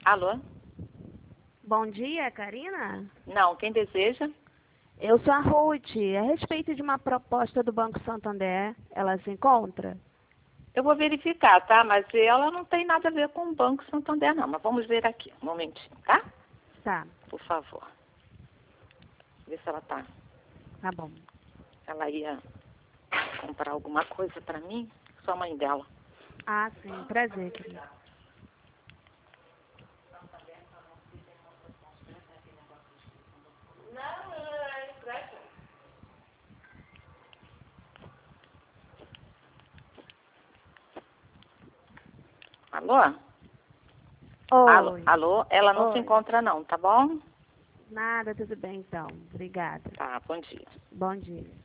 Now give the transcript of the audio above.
Alô? Bom dia, Karina. Não, quem deseja? Eu sou a Ruth. A respeito de uma proposta do Banco Santander, ela se encontra? Eu vou verificar, tá? Mas ela não tem nada a ver com o Banco Santander, não. Mas vamos ver aqui, um momentinho, tá? Tá, Por favor. Ver se ela tá. tá bom. Ela ia comprar alguma coisa pra mim. Sou a mãe dela. Ah, sim, prazer, Karina. Alô? Alô? Oi. Alô? Ela não se Oi. encontra, não, tá bom? Nada, tudo bem então. Obrigada. Tá, bom dia. Bom dia.